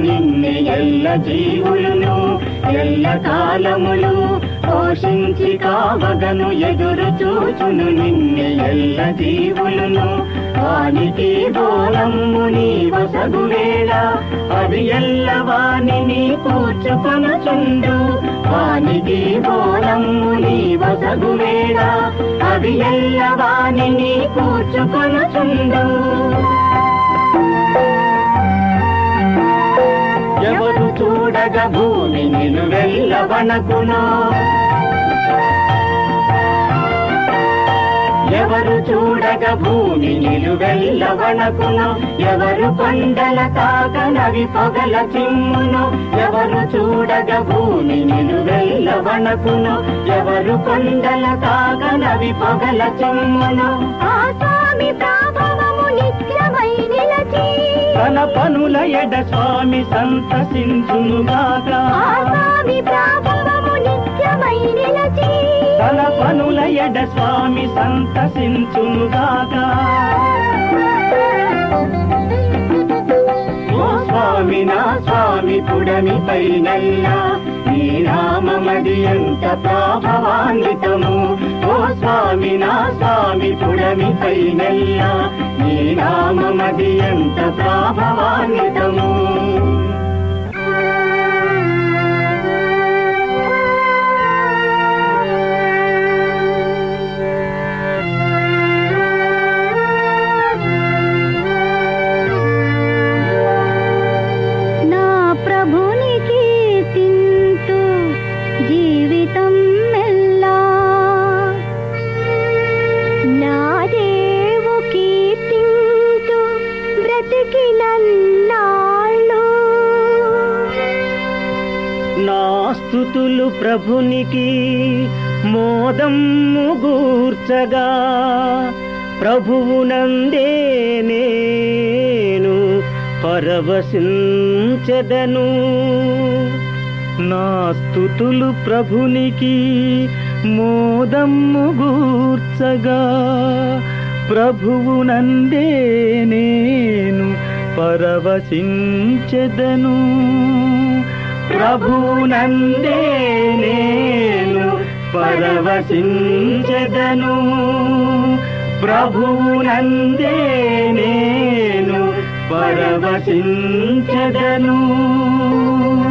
నిన్ను ఎల్ల జీవులను ఎల్ల కాలములు పోషించి కావగను ఎదురు చూచును నిన్ను ఎల్ల జీవులను వానికి బోలమ్ము నీ వసగు వేళ అది ఎల్ల వానిని కూర్చుకొనుచుండు వానికి బోలమ్ము నీ వసగు వేళ అది ఎల్ల వానిని కూర్చుకొనుచుండు ఎవరు చూడగ భూమి నిలువెల్ల వణకునో ఎవరు చూడగ భూమి నిలువెల్ల వణకునో ఎవరు కొండల తాకనవి పొగల చిమ్మునో ఎవరు చూడగ భూమి నిలువెల్ల వణకునో ఎవరు కొండల తాకనవి పొగల చిమ్మునో ఆ స్వామి ప్రభావము నిత్యమై నిలచి తన పనుల ఎడ స్వామి సంతసించునుగాక ఆ స్వామి ప్రభావము నిత్యమై నిలచి తన పనుల ఎడ స్వామి సంతసించునుగాక ఓ స్వామి నా స్వామి పుడమిపై నల్లా నీ నామమది ఎంత ప్రభావాన్వితము ఓ స్వామి నా స్వామి పుడమిపై నల్లా నీ నామమది ఎంత ప్రభావాన్వితము స్తుతులు ప్రభునికి మోదమ్ము గూర్చగా ప్రభువునందే నేను పరవశించెదను నా స్తుతులు ప్రభునికి మోదమ్ము గూర్చగా ప్రభువునందే నేను పరవశించెదను ప్రభునందే నేను పరవశించెదను ప్రభునందే నేను పరవశించెదను